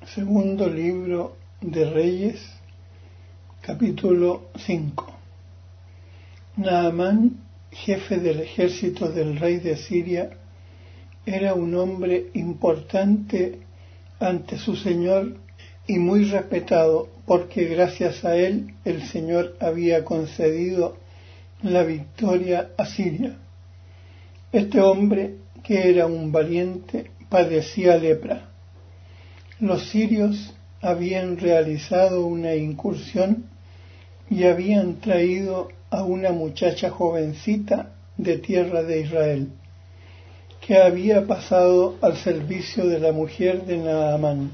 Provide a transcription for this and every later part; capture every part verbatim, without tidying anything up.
Segundo libro de Reyes, capítulo cinco. Naamán, jefe del ejército del rey de Siria, era un hombre importante ante su señor y muy respetado, porque gracias a él el Señor había concedido la victoria a Siria. Este hombre, que era un valiente, padecía lepra. Los sirios habían realizado una incursión y habían traído a una muchacha jovencita de tierra de Israel, que había pasado al servicio de la mujer de Naamán.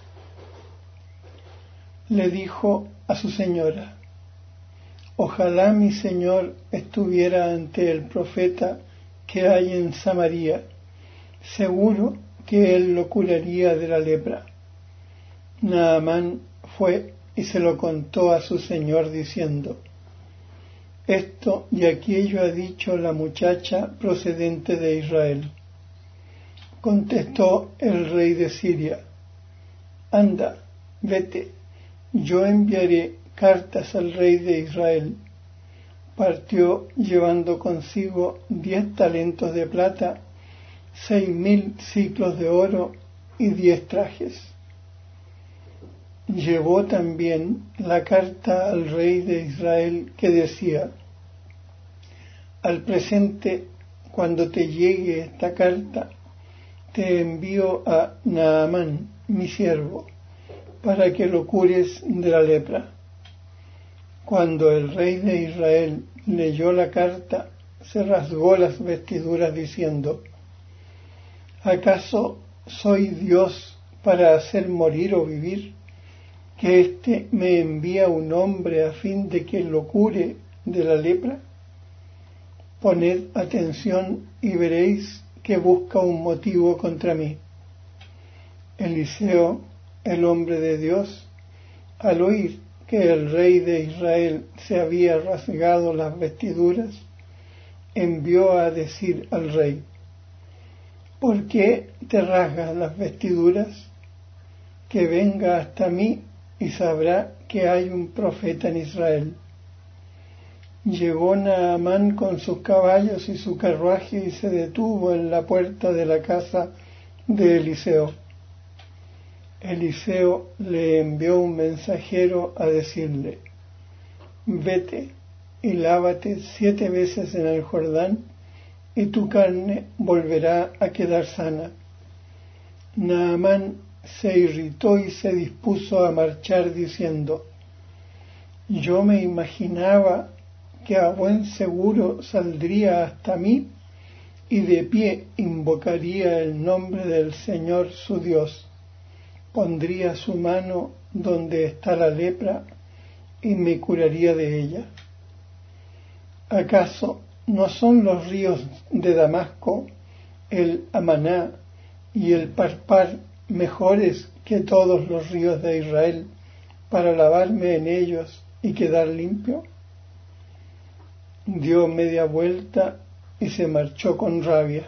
Le dijo a su señora: ojalá mi señor estuviera ante el profeta que hay en Samaria, seguro que él lo curaría de la lepra. Naamán fue y se lo contó a su señor diciendo: esto y aquello ha dicho la muchacha procedente de Israel. Contestó el rey de Siria: anda, vete, yo enviaré cartas al rey de Israel. Partió llevando consigo diez talentos de plata, seis mil siclos de oro y diez trajes. Llevó también la carta al rey de Israel que decía: al presente, cuando te llegue esta carta, te envío a Naamán, mi siervo, para que lo cures de la lepra. Cuando el rey de Israel leyó la carta, se rasgó las vestiduras diciendo: ¿acaso soy Dios para hacer morir o vivir, que éste me envía un hombre a fin de que lo cure de la lepra? Poned atención y veréis que busca un motivo contra mí. Eliseo, el hombre de Dios, al oír que el rey de Israel se había rasgado las vestiduras, envió a decir al rey: ¿por qué te rasgas las vestiduras? Que venga hasta mí y sabrá que hay un profeta en Israel. Llegó Naamán con sus caballos y su carruaje y se detuvo en la puerta de la casa de Eliseo. Eliseo le envió un mensajero a decirle: vete y lávate siete veces en el Jordán y tu carne volverá a quedar sana. Naamán se irritó y se dispuso a marchar diciendo: yo me imaginaba que a buen seguro saldría hasta mí y de pie invocaría el nombre del Señor su Dios, pondría su mano donde está la lepra y me curaría de ella. ¿Acaso no son los ríos de Damasco, el Amaná y el Parpar mejores que todos los ríos de Israel para lavarme en ellos y quedar limpio? Dio media vuelta y se marchó con rabia.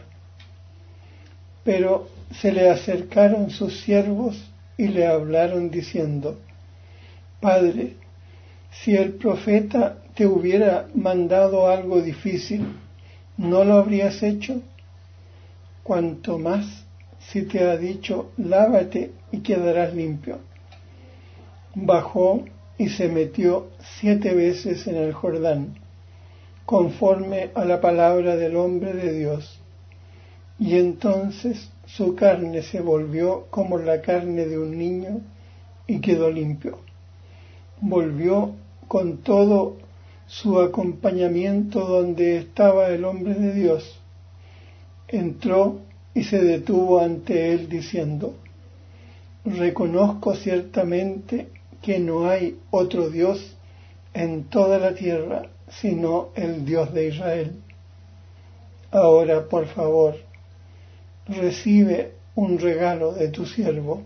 Pero se le acercaron sus siervos y le hablaron diciendo: Padre, si el profeta te hubiera mandado algo difícil, ¿no lo habrías hecho? Cuanto más si te ha dicho: lávate y quedarás limpio. Bajó y se metió siete veces en el Jordán, conforme a la palabra del hombre de Dios. Y entonces su carne se volvió como la carne de un niño y quedó limpio. Volvió con todo su acompañamiento donde estaba el hombre de Dios. Entró y se detuvo ante él diciendo: reconozco ciertamente que no hay otro Dios en toda la tierra sino el Dios de Israel. Ahora, por favor, recibe un regalo de tu siervo.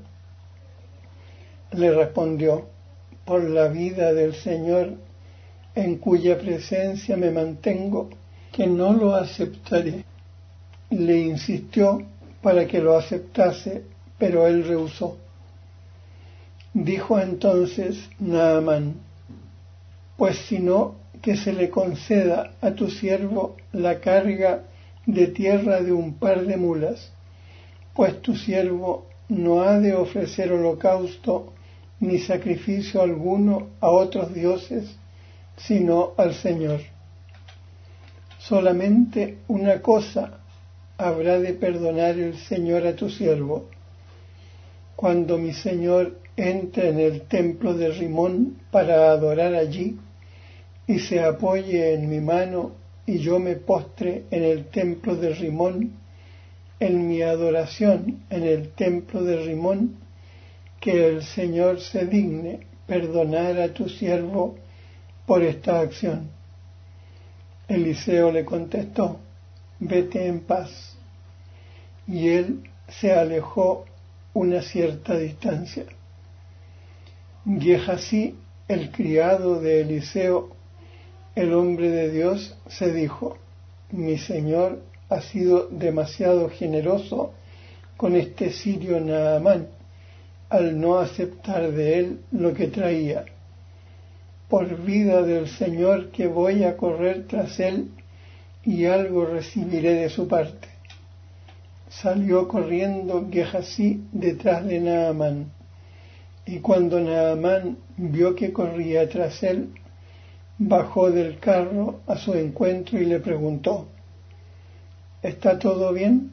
Le respondió: por la vida del Señor, en cuya presencia me mantengo, que no lo aceptaré. Le insistió para que lo aceptase, pero él rehusó. Dijo entonces Naamán: pues si no, que se le conceda a tu siervo la carga de tierra de un par de mulas, pues tu siervo no ha de ofrecer holocausto ni sacrificio alguno a otros dioses, sino al Señor. Solamente una cosa habrá de perdonar el Señor a tu siervo. Cuando mi Señor entre en el templo de Rimón para adorar allí, y se apoye en mi mano, y yo me postre en el templo de Rimón, en mi adoración en el templo de Rimón, que el Señor se digne perdonar a tu siervo por esta acción. Eliseo le contestó: vete en paz. Y él se alejó una cierta distancia. Gehasí, el criado de Eliseo, el hombre de Dios, se dijo: mi señor ha sido demasiado generoso con este sirio Naamán al no aceptar de él lo que traía. Por vida del Señor que voy a correr tras él, y algo recibiré de su parte. Salió corriendo Gehasí detrás de Naamán, y cuando Naamán vio que corría tras él, bajó del carro a su encuentro y le preguntó: ¿está todo bien?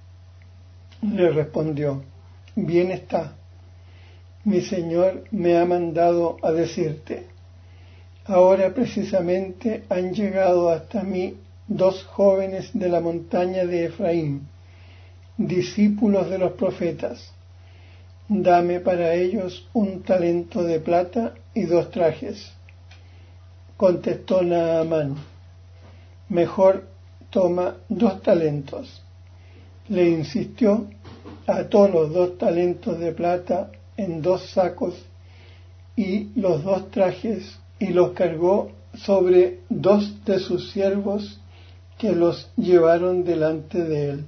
Le respondió: bien está. Mi señor me ha mandado a decirte: ahora precisamente han llegado hasta mí dos jóvenes de la montaña de Efraín, discípulos de los profetas. Dame para ellos un talento de plata y dos trajes. Contestó Naamán: mejor toma dos talentos. Le insistió, ató los dos talentos de plata en dos sacos y los dos trajes, y los cargó sobre dos de sus siervos, que los llevaron delante de él.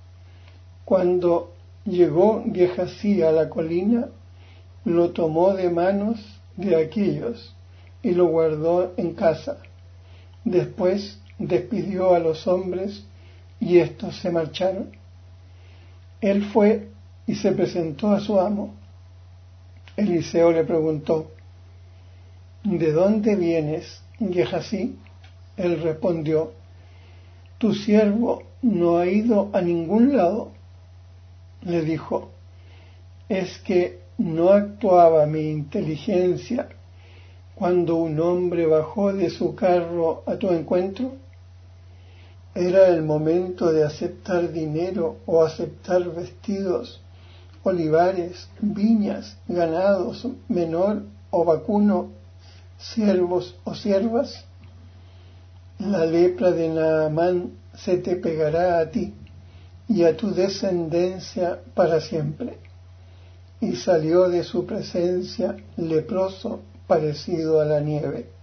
Cuando llegó Gehasí a la colina, lo tomó de manos de aquellos y lo guardó en casa. Después despidió a los hombres y éstos se marcharon. Él fue y se presentó a su amo. Eliseo le preguntó: ¿de dónde vienes, Gehasí? Él respondió: tu siervo no ha ido a ningún lado. Le dijo: ¿es que no actuaba mi inteligencia cuando un hombre bajó de su carro a tu encuentro? ¿Era el momento de aceptar dinero o aceptar vestidos, olivares, viñas, ganados, menor o vacuno, siervos o siervas? La lepra de Naamán se te pegará a ti y a tu descendencia para siempre. Y salió de su presencia leproso, parecido a la nieve.